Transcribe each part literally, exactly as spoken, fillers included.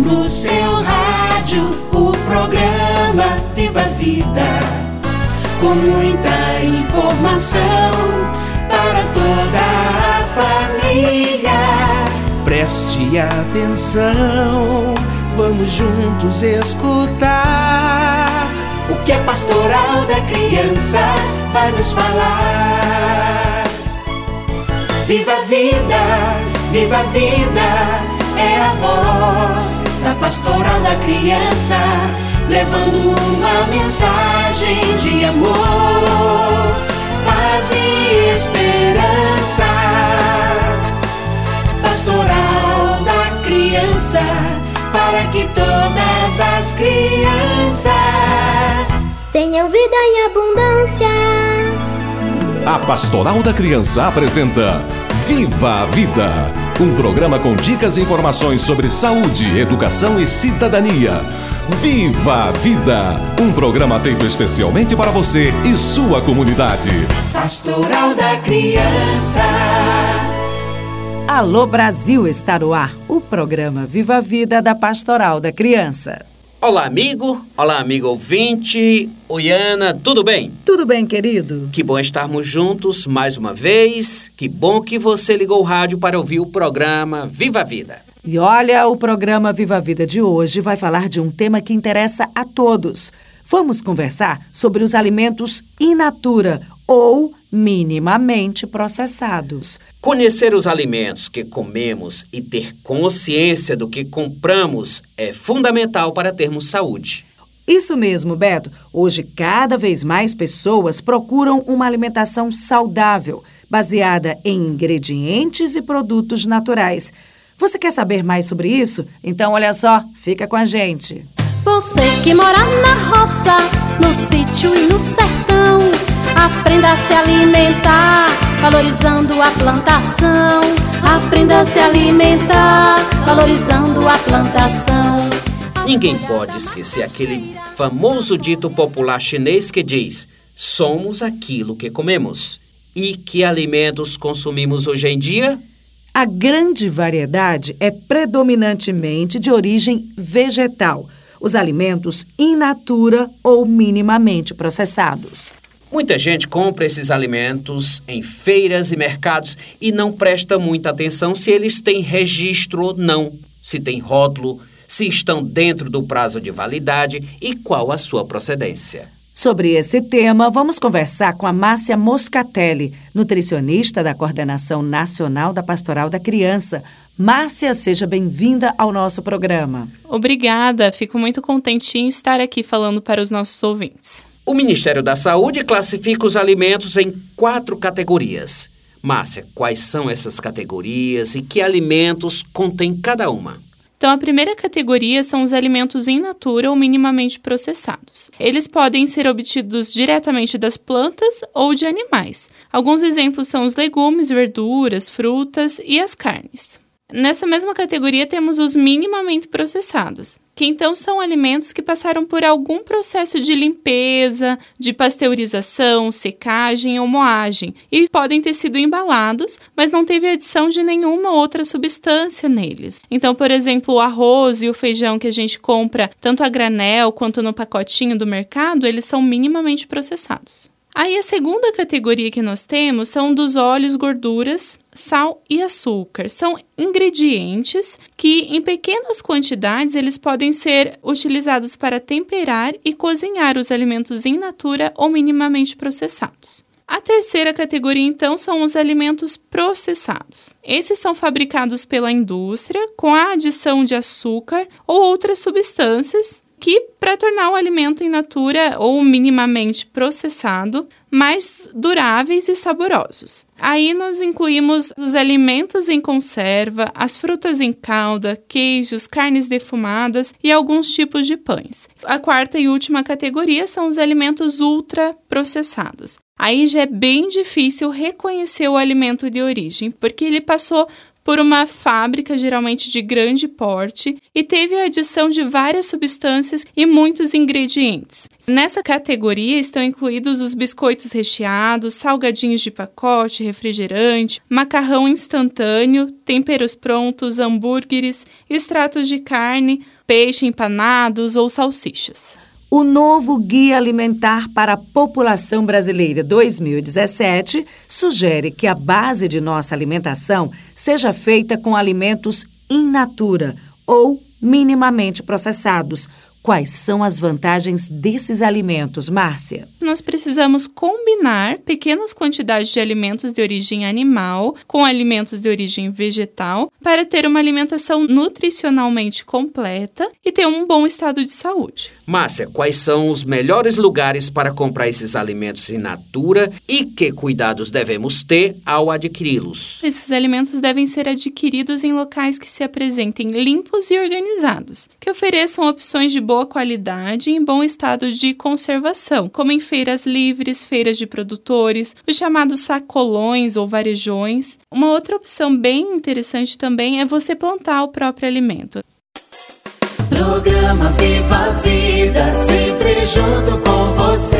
no seu rádio o programa Viva a Vida, com muita informação para toda a família. Preste atenção, vamos juntos escutar o que a Pastoral da Criança vai nos falar. Viva a vida, viva a vida, é a voz da Pastoral da Criança, levando uma mensagem de amor, paz e esperança. Pastoral da Criança, para que todas as crianças tenham vida em abundância. A Pastoral da Criança apresenta Viva a Vida, um programa com dicas e informações sobre saúde, educação e cidadania. Viva a Vida, um programa feito especialmente para você e sua comunidade. Pastoral da Criança. Alô Brasil, está no ar o programa Viva a Vida da Pastoral da Criança. Olá, amigo. Olá, amigo ouvinte. Oiana, tudo bem? Tudo bem, querido. Que bom estarmos juntos mais uma vez. Que bom que você ligou o rádio para ouvir o programa Viva a Vida. E olha, o programa Viva a Vida de hoje vai falar de um tema que interessa a todos. Vamos conversar sobre os alimentos in natura ou minimamente processados. Conhecer os alimentos que comemos e ter consciência do que compramos é fundamental para termos saúde. Isso mesmo, Beto. Hoje, cada vez mais pessoas procuram uma alimentação saudável, baseada em ingredientes e produtos naturais. Você quer saber mais sobre isso? Então, olha só, fica com a gente. Você que mora na roça, no sítio e no sertão, aprenda a se alimentar, valorizando a plantação. Aprenda a se alimentar, valorizando a plantação. Ninguém pode esquecer aquele famoso dito popular chinês que diz: somos aquilo que comemos. E que alimentos consumimos hoje em dia? A grande variedade é predominantemente de origem vegetal. Os alimentos in natura ou minimamente processados. Muita gente compra esses alimentos em feiras e mercados e não presta muita atenção se eles têm registro ou não, se tem rótulo, se estão dentro do prazo de validade e qual a sua procedência. Sobre esse tema, vamos conversar com a Márcia Moscatelli, nutricionista da Coordenação Nacional da Pastoral da Criança. Márcia, seja bem-vinda ao nosso programa. Obrigada, fico muito contente em estar aqui falando para os nossos ouvintes. O Ministério da Saúde classifica os alimentos em quatro categorias. Márcia, quais são essas categorias e que alimentos contém cada uma? Então, a primeira categoria são os alimentos in natura ou minimamente processados. Eles podem ser obtidos diretamente das plantas ou de animais. Alguns exemplos são os legumes, verduras, frutas e as carnes. Nessa mesma categoria temos os minimamente processados, que então são alimentos que passaram por algum processo de limpeza, de pasteurização, secagem ou moagem e podem ter sido embalados, mas não teve adição de nenhuma outra substância neles. Então, por exemplo, o arroz e o feijão que a gente compra tanto a granel quanto no pacotinho do mercado, eles são minimamente processados. Aí a segunda categoria que nós temos são dos óleos, gorduras, sal e açúcar. São ingredientes que em pequenas quantidades eles podem ser utilizados para temperar e cozinhar os alimentos in natura ou minimamente processados. A terceira categoria, então, são os alimentos processados. Esses são fabricados pela indústria com a adição de açúcar ou outras substâncias que, para tornar o alimento in natura ou minimamente processado, mais duráveis e saborosos. Aí nós incluímos os alimentos em conserva, as frutas em calda, queijos, carnes defumadas e alguns tipos de pães. A quarta e última categoria são os alimentos ultraprocessados. Aí já é bem difícil reconhecer o alimento de origem, porque ele passou por uma fábrica geralmente de grande porte e teve a adição de várias substâncias e muitos ingredientes. Nessa categoria estão incluídos os biscoitos recheados, salgadinhos de pacote, refrigerante, macarrão instantâneo, temperos prontos, hambúrgueres, extratos de carne, peixe, empanados ou salsichas. O novo Guia Alimentar para a População Brasileira dois mil e dezessete sugere que a base de nossa alimentação seja feita com alimentos in natura ou minimamente processados. Quais são as vantagens desses alimentos, Márcia? Nós precisamos combinar pequenas quantidades de alimentos de origem animal com alimentos de origem vegetal para ter uma alimentação nutricionalmente completa e ter um bom estado de saúde. Márcia, quais são os melhores lugares para comprar esses alimentos in natura e que cuidados devemos ter ao adquiri-los? Esses alimentos devem ser adquiridos em locais que se apresentem limpos e organizados, que ofereçam opções de boa qualidade e em bom estado de conservação, como em feiras livres, feiras de produtores, os chamados sacolões ou varejões. Uma outra opção bem interessante também é você plantar o próprio alimento. Programa Viva a Vida, sempre junto com você.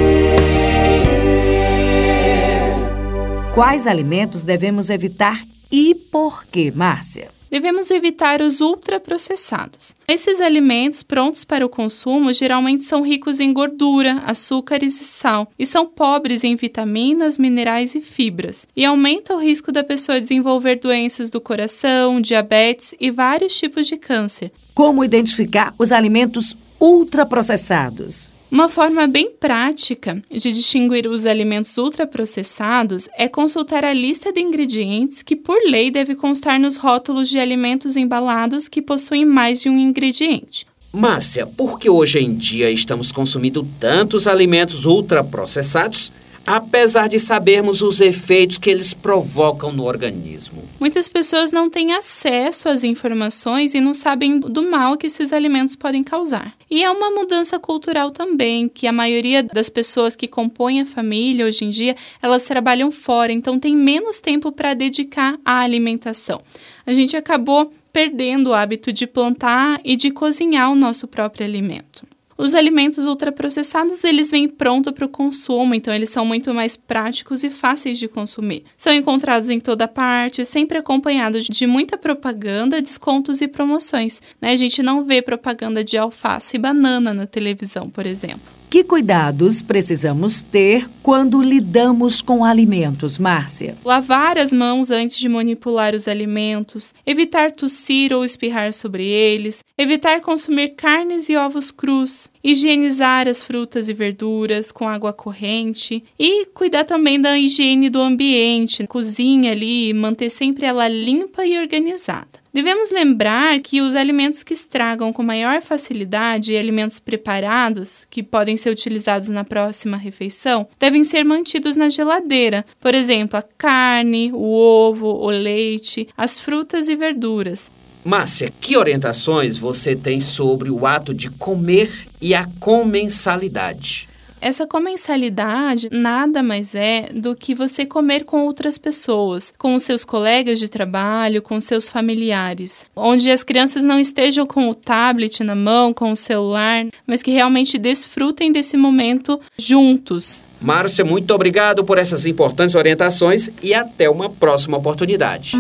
Quais alimentos devemos evitar e por quê, Márcia? Devemos evitar os ultraprocessados. Esses alimentos prontos para o consumo geralmente são ricos em gordura, açúcares e sal, e são pobres em vitaminas, minerais e fibras, e aumenta o risco da pessoa desenvolver doenças do coração, diabetes e vários tipos de câncer. Como identificar os alimentos ultraprocessados? Uma forma bem prática de distinguir os alimentos ultraprocessados é consultar a lista de ingredientes que, por lei, deve constar nos rótulos de alimentos embalados que possuem mais de um ingrediente. Márcia, por que hoje em dia estamos consumindo tantos alimentos ultraprocessados, apesar de sabermos os efeitos que eles provocam no organismo? Muitas pessoas não têm acesso às informações e não sabem do mal que esses alimentos podem causar. E é uma mudança cultural também, que a maioria das pessoas que compõem a família hoje em dia, elas trabalham fora, então tem menos tempo para dedicar à alimentação. A gente acabou perdendo o hábito de plantar e de cozinhar o nosso próprio alimento. Os alimentos ultraprocessados, eles vêm pronto para o consumo, então eles são muito mais práticos e fáceis de consumir. São encontrados em toda parte, sempre acompanhados de muita propaganda, descontos e promoções, né? A gente não vê propaganda de alface e banana na televisão, por exemplo. Que cuidados precisamos ter quando lidamos com alimentos, Márcia? Lavar as mãos antes de manipular os alimentos, evitar tossir ou espirrar sobre eles, evitar consumir carnes e ovos crus, higienizar as frutas e verduras com água corrente e cuidar também da higiene do ambiente, cozinha ali, manter sempre ela limpa e organizada. Devemos lembrar que os alimentos que estragam com maior facilidade e alimentos preparados, que podem ser utilizados na próxima refeição, devem ser mantidos na geladeira. Por exemplo, a carne, o ovo, o leite, as frutas e verduras. Márcia, que orientações você tem sobre o ato de comer e a comensalidade? Essa comensalidade nada mais é do que você comer com outras pessoas, com os seus colegas de trabalho, com seus familiares, onde as crianças não estejam com o tablet na mão, com o celular, mas que realmente desfrutem desse momento juntos. Márcia, muito obrigado por essas importantes orientações e até uma próxima oportunidade.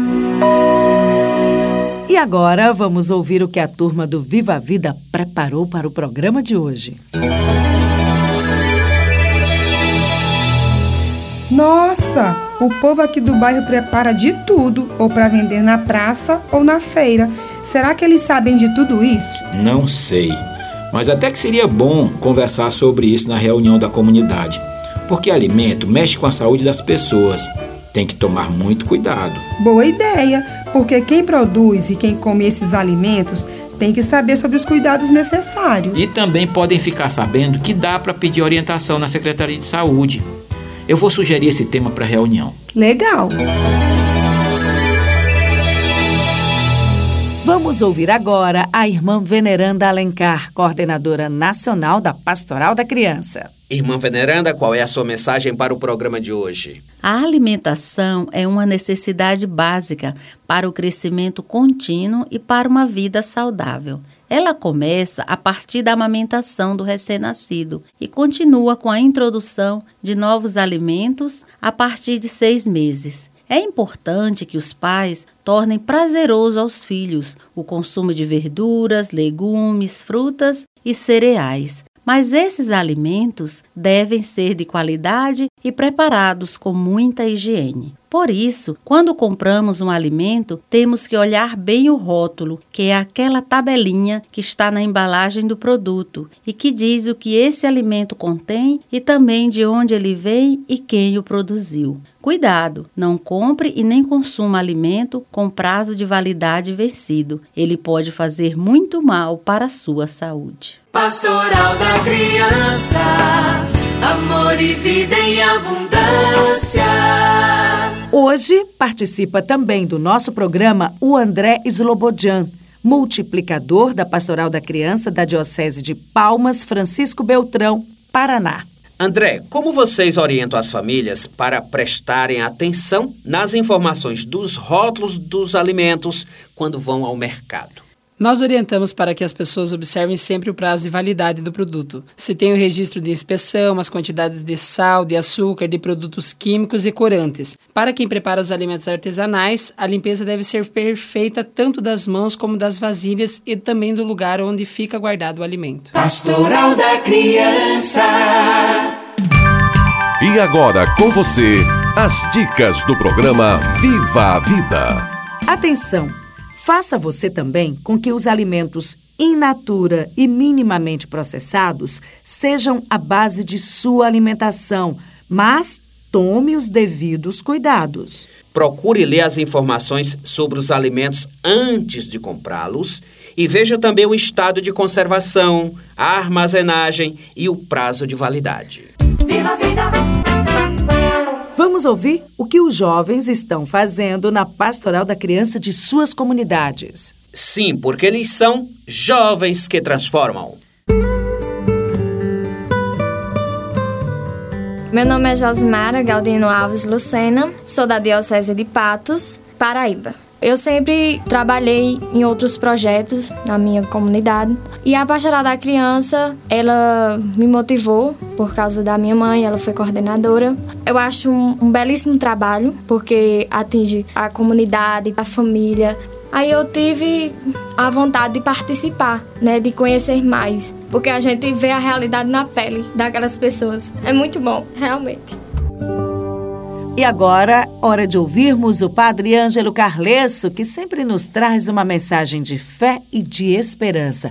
E agora vamos ouvir o que a turma do Viva a Vida preparou para o programa de hoje. Nossa, o povo aqui do bairro prepara de tudo, ou para vender na praça ou na feira. Será que eles sabem de tudo isso? Não sei, mas até que seria bom conversar sobre isso na reunião da comunidade, porque alimento mexe com a saúde das pessoas. Tem que tomar muito cuidado. Boa ideia, porque quem produz e quem come esses alimentos tem que saber sobre os cuidados necessários. E também podem ficar sabendo que dá para pedir orientação na Secretaria de Saúde. Eu vou sugerir esse tema para a reunião. Legal! Vamos ouvir agora a irmã Veneranda Alencar, coordenadora nacional da Pastoral da Criança. Irmã Veneranda, qual é a sua mensagem para o programa de hoje? A alimentação é uma necessidade básica para o crescimento contínuo e para uma vida saudável. Ela começa a partir da amamentação do recém-nascido e continua com a introdução de novos alimentos a partir de seis meses. É importante que os pais tornem prazeroso aos filhos o consumo de verduras, legumes, frutas e cereais. Mas esses alimentos devem ser de qualidade e preparados com muita higiene. Por isso, quando compramos um alimento, temos que olhar bem o rótulo, que é aquela tabelinha que está na embalagem do produto e que diz o que esse alimento contém e também de onde ele vem e quem o produziu. Cuidado, não compre e nem consuma alimento com prazo de validade vencido. Ele pode fazer muito mal para a sua saúde. Pastoral da Criança, amor e vida em abundância. Hoje participa também do nosso programa o André Slobodian, multiplicador da Pastoral da Criança da Diocese de Palmas, Francisco Beltrão, Paraná. André, como vocês orientam as famílias para prestarem atenção nas informações dos rótulos dos alimentos quando vão ao mercado? Nós orientamos para que as pessoas observem sempre o prazo de validade do produto. Se tem o registro de inspeção, as quantidades de sal, de açúcar, de produtos químicos e corantes. Para quem prepara os alimentos artesanais, a limpeza deve ser perfeita tanto das mãos como das vasilhas e também do lugar onde fica guardado o alimento. Pastoral da Criança. E agora com você, as dicas do programa Viva a Vida. Atenção! Faça você também com que os alimentos in natura e minimamente processados sejam a base de sua alimentação, mas tome os devidos cuidados. Procure ler as informações sobre os alimentos antes de comprá-los e veja também o estado de conservação, a armazenagem e o prazo de validade. Viva a vida! Vamos ouvir o que os jovens estão fazendo na Pastoral da Criança de suas comunidades. Sim, porque eles são jovens que transformam. Meu nome é Josimara Galdino Alves Lucena, sou da Diocese de Patos, Paraíba. Eu sempre trabalhei em outros projetos na minha comunidade e a Pastoral da Criança, ela me motivou por causa da minha mãe, ela foi coordenadora. Eu acho um, um belíssimo trabalho porque atinge a comunidade, a família. Aí eu tive a vontade de participar, né, de conhecer mais, porque a gente vê a realidade na pele daquelas pessoas. É muito bom, realmente. E agora, hora de ouvirmos o Padre Ângelo Carlesso, que sempre nos traz uma mensagem de fé e de esperança.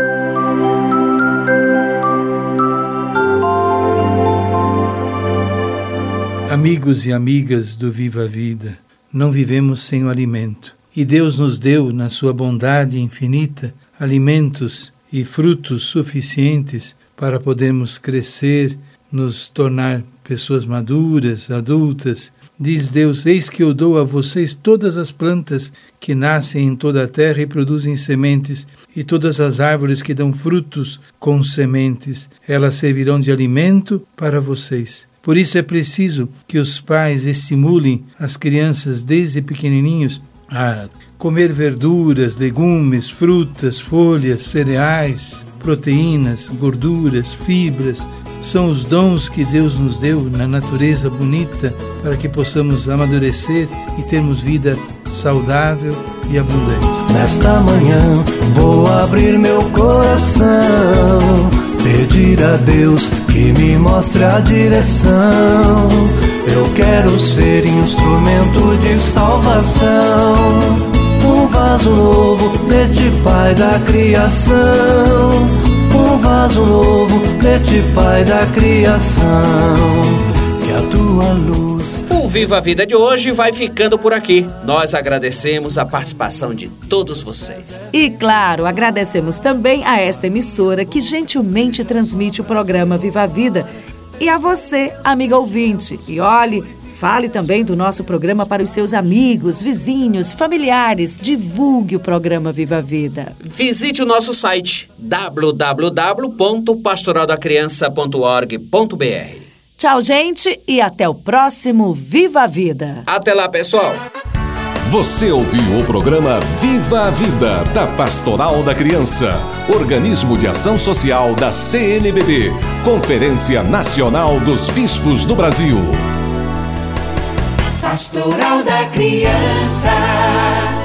Amigos e amigas do Viva a Vida, não vivemos sem o alimento. E Deus nos deu, na sua bondade infinita, alimentos e frutos suficientes para podermos crescer, nos tornar pessoas maduras, adultas. Diz Deus, eis que eu dou a vocês todas as plantas que nascem em toda a terra e produzem sementes, e todas as árvores que dão frutos com sementes, elas servirão de alimento para vocês. Por isso é preciso que os pais estimulem as crianças desde pequenininhos a comer verduras, legumes, frutas, folhas, cereais, proteínas, gorduras, fibras. São os dons que Deus nos deu na natureza bonita para que possamos amadurecer e termos vida saudável e abundante. Nesta manhã vou abrir meu coração, pedir a Deus que me mostre a direção. Eu quero ser instrumento de salvação, um vaso novo de ti, Pai da criação. Um vaso novo de ti, Pai da criação, que a tua luz... O Viva a Vida de hoje vai ficando por aqui. Nós agradecemos a participação de todos vocês. E, claro, agradecemos também a esta emissora que gentilmente transmite o programa Viva a Vida. E a você, amiga ouvinte. E olhe, fale também do nosso programa para os seus amigos, vizinhos, familiares. Divulgue o programa Viva a Vida. Visite o nosso site w w w ponto pastoral da criança ponto org ponto b r. Tchau, gente, e até o próximo Viva a Vida. Até lá, pessoal. Você ouviu o programa Viva a Vida, da Pastoral da Criança, organismo de ação social da C N B B, Conferência Nacional dos Bispos do Brasil. Pastoral da Criança.